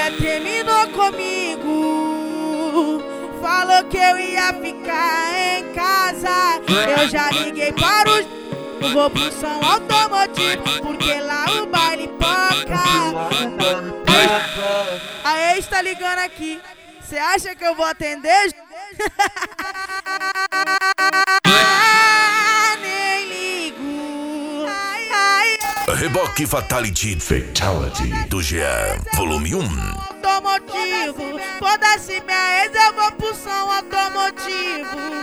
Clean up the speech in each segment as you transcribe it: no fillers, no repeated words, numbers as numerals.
Ela terminou comigo, falou que eu ia ficar em casa. Eu já liguei para os... Vou pro som automotivo, porque lá o baile toca. A ex tá ligando aqui, cê acha que eu vou atender? Nem ligo. Reboque Fatality do Jean, volume 1. Automotivo, foda-se minha ex, eu vou pro som automotivo.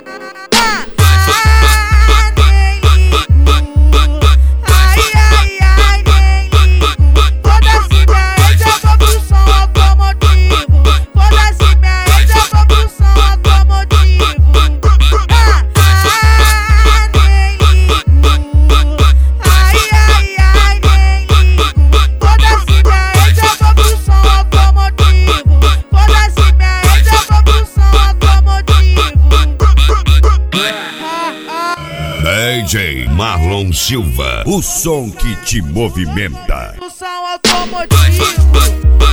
DJ Marlon Silva, o som que te movimenta. O som automotivo.